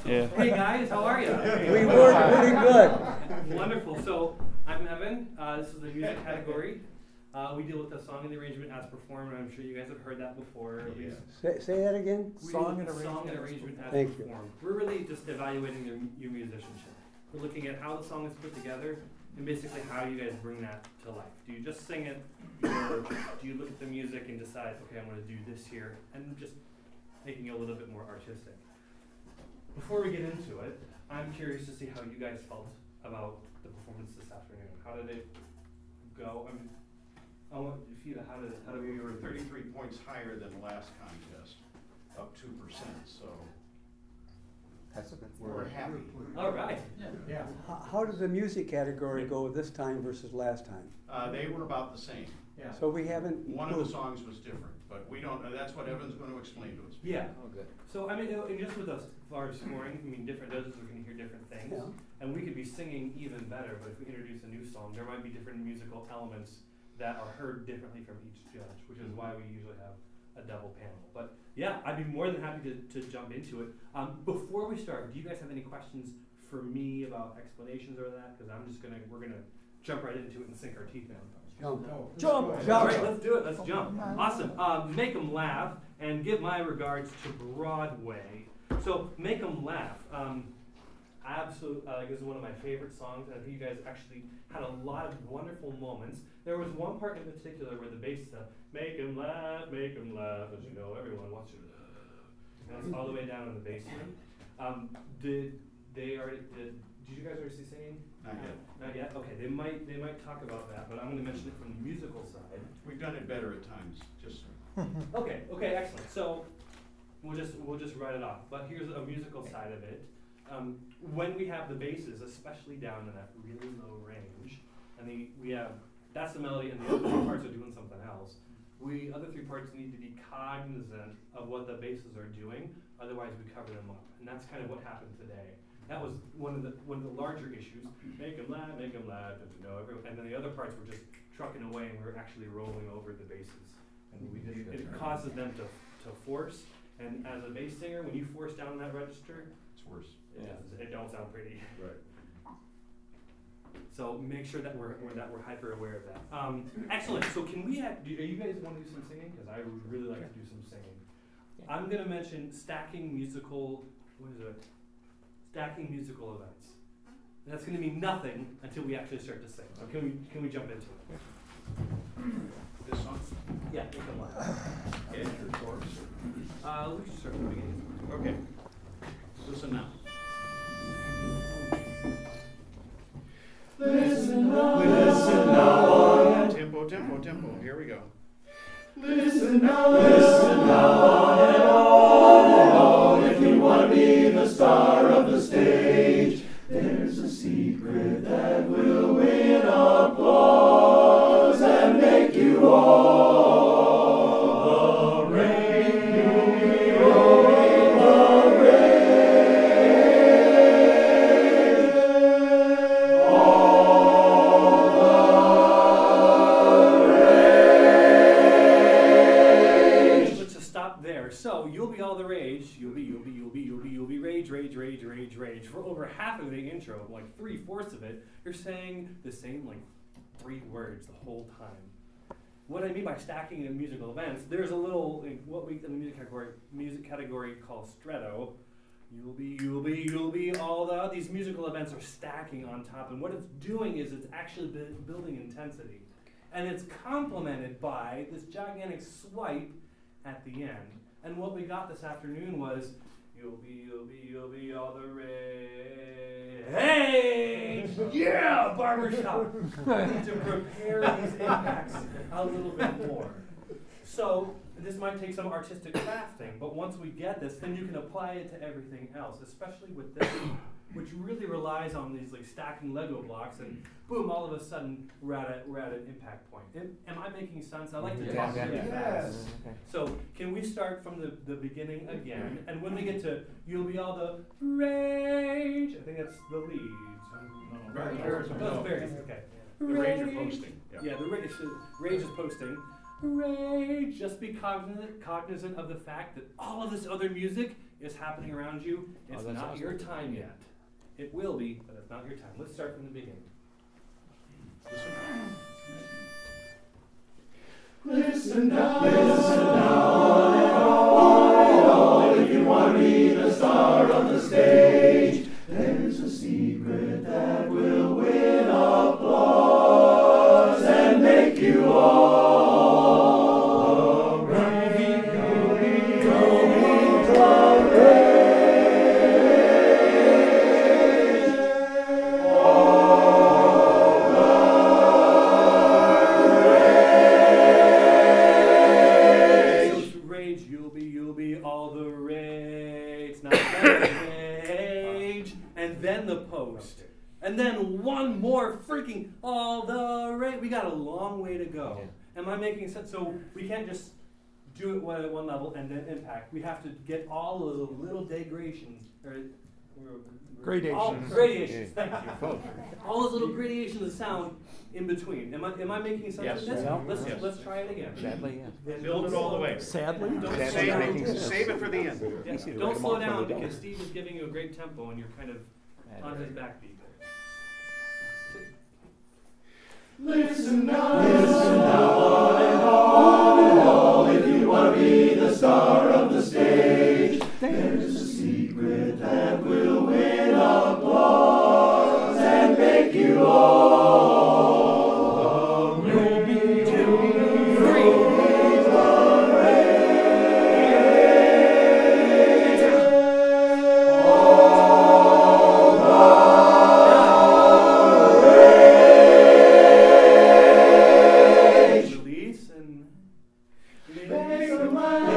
Yeah. Hey guys, how are you? We were pretty good. Wonderful. So I'm Evan. This is the music category. We deal with the song and the arrangement as performed. I'm sure you guys have heard that before. Say that again. We song and arrangement as Thank performed. We're really just evaluating your musicianship. We're looking at how the song is put together and basically how you guys bring that to life. Do you just sing it, or do you look at the music and decide, okay, I'm going to do this here, and just making it a little bit more artistic? Before we get into it, I'm curious to see how you guys felt about the performance this afternoon. How did it go? I mean, I want you to how did We were 33 points higher than last contest, up 2%, so we're happy. All right. Yeah. How does the music category go this time versus last time? They were about the same. Yeah. So we haven't. One of the songs was different, but we don't know. That's what Evan's going to explain to us. Yeah. Oh, good. So I mean, and just with us, as far as scoring, I mean, different judges are going to hear different things, Yeah. and we could be singing even better. But if we introduce a new song, there might be different musical elements that are heard differently from each judge, which is why we usually have a double panel. But yeah, I'd be more than happy to jump into it. Before we start, do you guys have any questions for me about explanations or that? Because we're gonna jump right into it and sink our teeth in. Jump. Jump. All right, let's do it. Let's jump. Awesome. Make 'em laugh and give my regards to Broadway. So Make 'em laugh. Absolutely, this is one of my favorite songs, and I think you guys actually had a lot of wonderful moments. There was one part in particular where the bass said, make 'em laugh, as you know, everyone wants you to laugh. And it's all the way down in the basement. Did you guys already see singing? Not yet. Not yet? Okay, they might talk about that, but I'm going to mention it from the musical side. We've done it better at times, just Okay, excellent. So we'll just write it off. But here's a musical side of it. When we have the basses, especially down in that really low range, and that's the melody, and the other three parts are doing something else. Other three parts need to be cognizant of what the basses are doing, otherwise we cover them up. And that's kind of what happened today. That was one of the larger issues. Make 'em laugh, don't you know, and then the other parts were just trucking away, and we were actually rolling over the basses. And it causes them to force. And as a bass singer, when you force down that register, it's worse. it don't sound pretty. Right. So make sure that we're hyper aware of that. Excellent. So can we do you guys want to do some singing? Because I would really like to do some singing. Yeah. I'm going to mention stacking musical events. And that's going to mean nothing until we actually start to sing. So can we jump into it? This song? Yeah, make 'em laugh. Okay. We should start from the beginning. Okay. Listen now. Listen now. Tempo. Here we go. Listen now on and on. If you want to be the star of the stage, there's a secret that will win applause and make you all the rage. So you'll be all the rage. You'll be rage. For over half of the intro, like 3/4 of it, you're saying the same 3 words the whole time. What I mean by stacking in musical events, there's a little what we in the music category call stretto. You'll be all these musical events are stacking on top, and what it's doing is it's actually building intensity, and it's complemented by this gigantic swipe at the end. And what we got this afternoon was, you'll be all the rage. Hey! Yeah! Barbershop! We need to prepare these impacts a little bit more. So, this might take some artistic crafting, but once we get this, then you can apply it to everything else, especially with this, which really relies on these stacking Lego blocks, and boom, all of a sudden, we're at an impact point. Am I making sense? I like to talk really fast. Okay. So can we start from the beginning again? And when we get to you'll be all the rage, I think that's the leads. Right. Okay. The rage are posting. Yeah, the rage is posting. Rage. Just be cognizant of the fact that all of this other music is happening around you. It's that's not awesome. your time yet. It will be, but it's not your time. Let's start from the beginning. Listen now, on and on, if you want to be the star of the stage. There's a secret that will win applause and make you all Rage, you'll be all the rage, not the rage, and then the post, and then one more freaking all the rage. We got a long way to go. Am I making sense? So we can't just do it at one level and then impact. We have to get all of the little degradations Gradations. Gradations. Thank you. All those little gradations of sound in between. Am I making sense Yes. of this? Yeah. Let's try it again. Sadly, yeah. And Build don't it all the slow- way. Sadly? Don't Sadly slow down. making sense. Save it for the end. Yeah, Easy to don't write 'em slow off when down they're done. because Steve is giving you a great tempo and you're kind of on his backbeat. Listen now, on and on, if you want to be the star of the stage. There's a secret that will win applause and make you all Release and Make 'em laugh,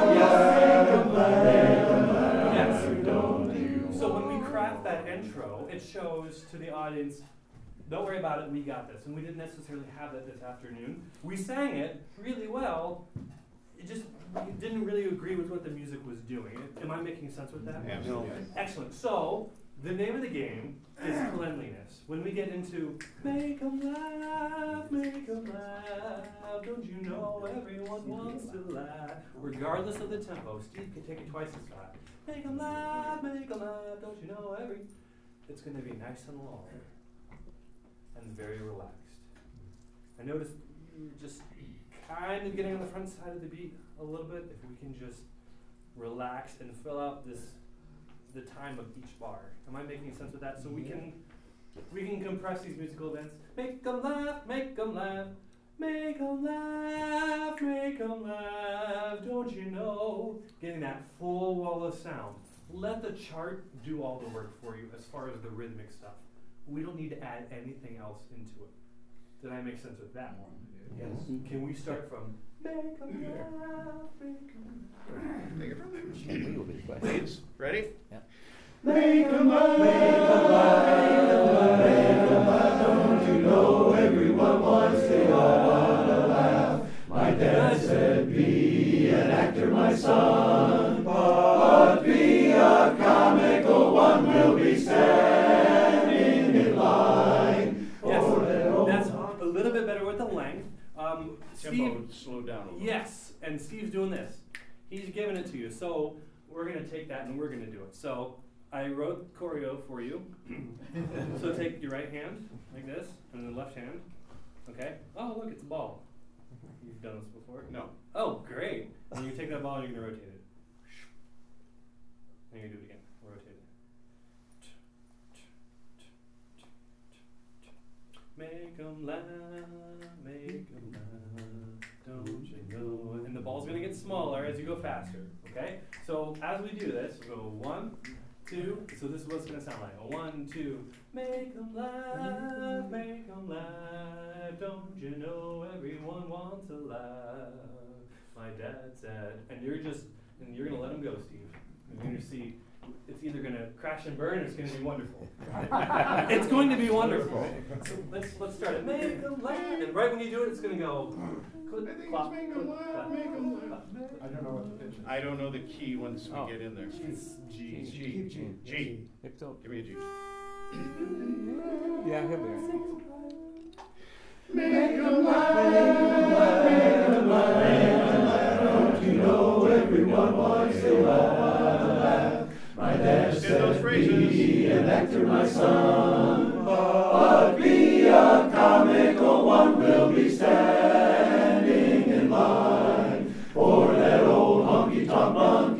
yes. So when we craft that intro, it shows to the audience, don't worry about it, we got this. And we didn't necessarily have that this afternoon. We sang it really well. It just we didn't really agree with what the music was doing. Am I making sense with that? Absolutely. Excellent. So, the name of the game is cleanliness. When we get into make 'em laugh, don't you know everyone wants to laugh? Regardless of the tempo, Steve can take it twice as fast. Make 'em laugh, don't you know it's going to be nice and long and very relaxed. I noticed you're just kind of getting on the front side of the beat a little bit. If we can just relax and fill out the time of each bar. Am I making sense with that? So we can compress these musical events. Make 'em laugh, make 'em laugh, make 'em laugh, make 'em laugh. Don't you know? Getting that full wall of sound. Let the chart do all the work for you as far as the rhythmic stuff. We don't need to add anything else into it. Did I make sense with that one? Yes. Can we start from make 'em laugh, make 'em laugh? Take it from there. We will be the question. Please, ready? Make 'em laugh, don't you know everyone wants to laugh. My dad said, be an actor, my son, but be a comical one, will be standing in line. Yes, that's a little bit better with the length. Tempo slowed down a little. Yes, and Steve's doing this. He's giving it to you. So we're going to take that and we're going to do it. So I wrote choreo for you. So take your right hand like this and then left hand. Okay? Oh, look, it's a ball. You've done this before? No. Oh, great. And you take that ball and you're going to rotate it. And you're going to do it again. Rotate it. Make 'em laugh, make 'em laugh, don't you know? And the ball's gonna get smaller as you go faster, okay? So as we do this, we'll go 1, 2, so this is what it's gonna sound like. 1, 2, make 'em laugh, don't you know everyone wants to laugh? My dad said, and you're gonna let him go, Steve. And you're gonna see, it's either gonna crash and burn or it's gonna be wonderful. It's going to be wonderful. So let's start it. Make 'em laugh. And right when you do it, it's gonna go. Clip, I think clop, it's make 'em clip, laugh, clap, make 'em clap, laugh. clap. I don't know what the pitch is. I don't know the key once we get in there. It's G. G. It's all- Give me a G. Yeah, he'll be all right. Make 'em laugh, don't you know everyone wants to laugh.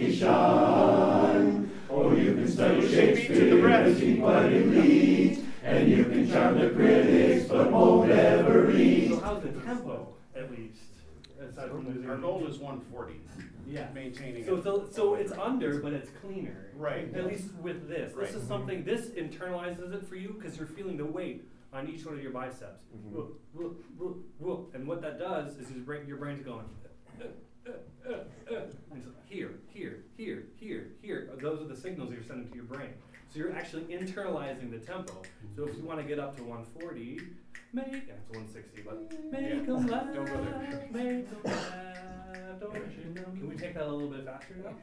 monkey shine. Or you can study Shakespeare and be quite elite, and you can charm the critics but won't ever read. So how's the tempo, at least? Aside from losing Our goal is 140, yeah. maintaining So, it. so it's under, but it's cleaner. Right. At least with this. This Right. is something, this internalizes it for you because you're feeling the weight on each one of your biceps. Whoop, whoop, whoop, whoop. And what that does is your brain's going, and so here, here, here, here, here. Those are the signals you're sending to your brain. So you're actually internalizing the tempo. So if you want to get up to 140, it's 160, but make them laugh, Don't go there. make them laugh, don't you know? Can we take that a little bit faster now?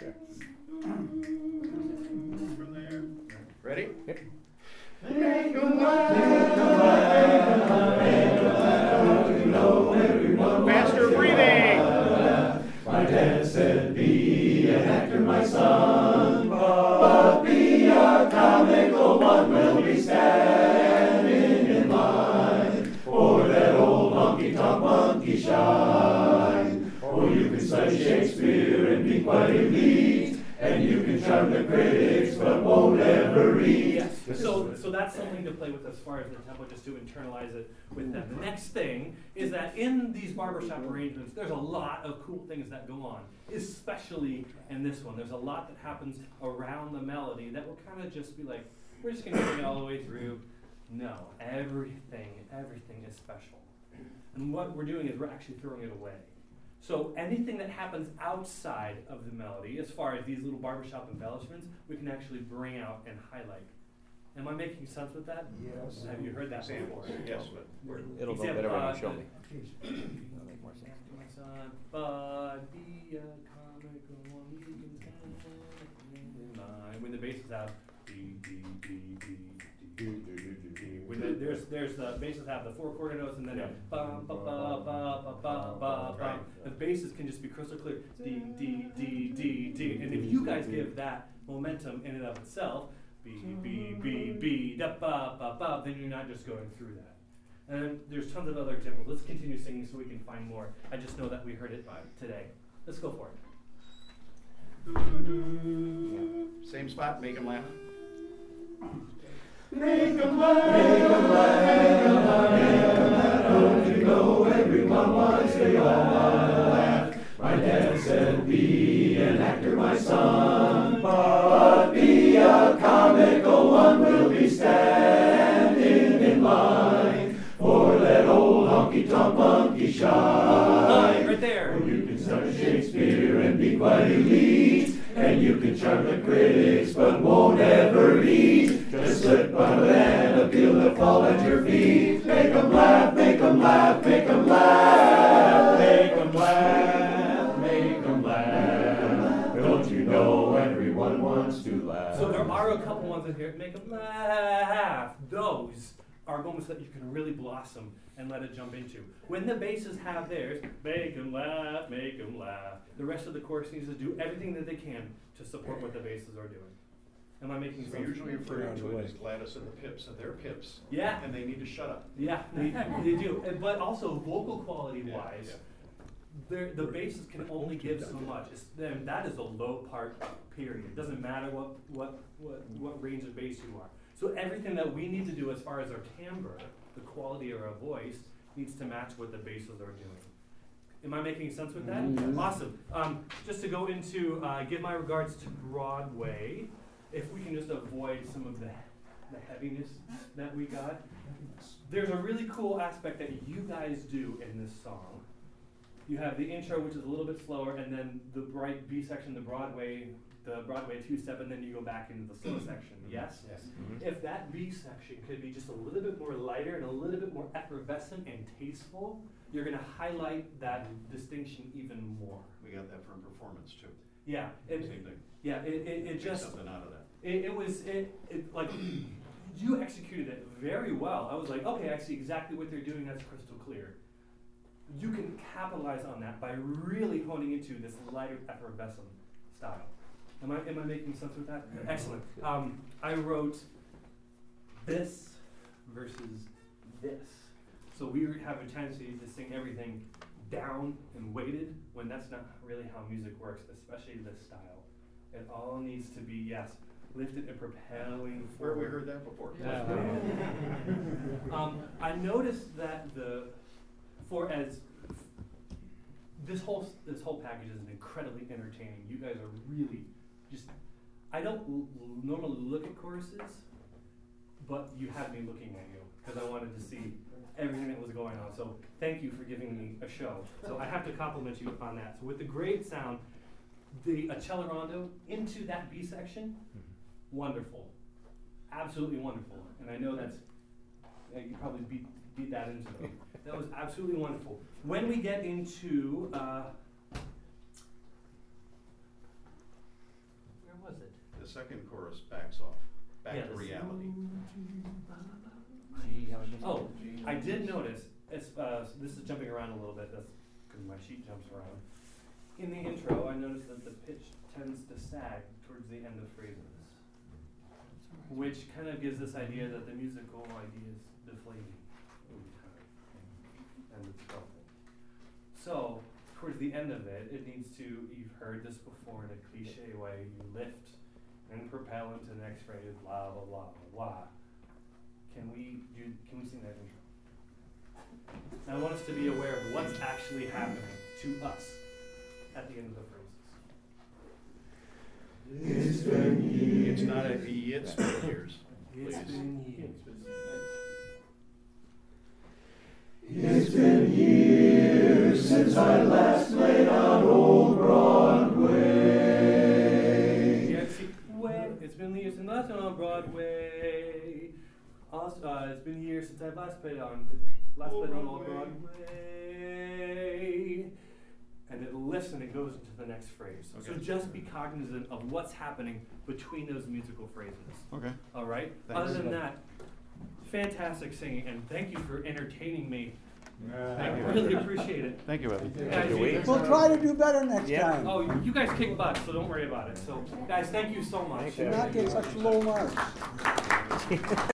From there. Ready? Make 'em laugh, make 'em laugh, make 'em laugh. You know everyone Faster breathing. My dad said, be an actor, my son, but be a comical one. Will be standing in line for that old honky-tonk monkey shine. Or you can study Shakespeare and be quite elite, and you can charm the critics but won't ever read. Yes. So that's something to play with as far as the tempo, just to internalize it with them. The next thing is that in these barbershop arrangements, there's a lot of cool things that go on, especially in this one. There's a lot that happens around the melody that will kind of just be like, we're just going to sing it all the way through. No, everything is special. And what we're doing is we're actually throwing it away. So anything that happens outside of the melody, as far as these little barbershop embellishments, we can actually bring out and highlight. Am I making sense with that? Yes. Have you heard that Examples, before? yes, but It'll go Example, better when you show me. That'll make more sense. My son, but be a comical one, you can stand in line. When the basses have when there's the basses have the four quarter notes and then ba ba ba ba ba ba ba ba. The basses can just be crystal clear. D D D D D. And if you guys give that momentum in and of itself, B B B B da ba ba ba, then you're not just going through that. And there's tons of other examples. Let's continue singing so we can find more. I just know that we heard it today. Let's go for it. same spot, make them laugh. Make 'em laugh, make 'em laugh, make 'em laugh, make 'em laugh. Don't you know everyone wants, they all want to laugh. My dad said, be an actor, my son, but be a comical one. Will be standing in line for that old honky-tonk monkey shine. Right there. Or you can study Shakespeare and be quite elite, and you can charm the critics but won't ever read. Just slip on and appeal, they'll fall at your feet. Make 'em laugh, make 'em laugh, make 'em laugh. Make 'em laugh, make 'em laugh. Don't you know everyone wants to laugh? So there are a couple ones in here that make them laugh. Those are moments that you can really blossom and let it jump into. When the basses have theirs, make them laugh, make them laugh. The rest of the chorus needs to do everything that they can to support what the basses are doing. Am I making We sense? usually refer to it as Gladys and the Pips, and they're Pips. Yeah. And they need to shut up. Yeah, they do. But also vocal quality wise, the basses can only give so much. And that is a low part, period. It doesn't matter what range of bass you are. So everything that we need to do as far as our timbre, the quality of our voice, needs to match what the basses are doing. Am I making sense with that? Mhm. Awesome. Just to go into, give my regards to Broadway. If we can just avoid some of the heaviness that we got. There's a really cool aspect that you guys do in this song. You have the intro, which is a little bit slower, and then the bright B section, the Broadway two-step, and then you go back into the slow section. Yes? Yes. If that B section could be just a little bit more lighter and a little bit more effervescent and tasteful, you're going to highlight that distinction even more. We got that from performance too. Yeah. Same thing. Yeah, it Take just, something out of that. it was like, you executed it very well. I was like, okay, I see exactly what they're doing, that's crystal clear. You can capitalize on that by really honing into this lighter, effervescent style. Am I making sense with that? Excellent. I wrote this versus this. So we have a tendency to sing everything down and weighted when that's not really how music works, especially this style. It all needs to be, yes, lifted and propelling Where have we forward. heard that before? I noticed that this whole package is incredibly entertaining. You guys are really just. I don't normally look at choruses, but you had me looking at you because I wanted to see everything that was going on. So thank you for giving me a show. So I have to compliment you on that. So with the great sound, the accelerando into that B section, wonderful, absolutely wonderful. And I know that's you probably beat that into me. That was absolutely wonderful. When we get into where was it? The second chorus backs off, back Yeah, to this- reality. Oh, I did notice, this is jumping around a little bit, that's because my sheet jumps around. In the intro, I noticed that the pitch tends to sag towards the end of phrases, which kind of gives this idea that the musical idea is deflating over time, and it's helpful. So, towards the end of it, it needs to, you've heard this before in a cliche way, you lift and propel into the next phrase, blah, blah, blah, blah, blah. Can we sing that intro? And I want us to be aware of what's actually happening to us at the end of the phrases. It's been years. It's not a it's been years. It's Please. been years. It's been years since I last played on Old Broadway. Yeah, see, it's been years since I last played on Broadway. Also, it's been years since I last played on Old Broadway. And it lifts and it goes into the next phrase. Okay. So just be cognizant of what's happening between those musical phrases. Okay. All right? Thanks. Other than that, fantastic singing, and thank you for entertaining me. Thank I you. really appreciate it. Thank you, Evan. Guys, you- We'll try to do better next Yeah. time. Oh, you guys kick butt, so don't worry about it. So, guys, thank you so much. Thanks, Do not get such low marks.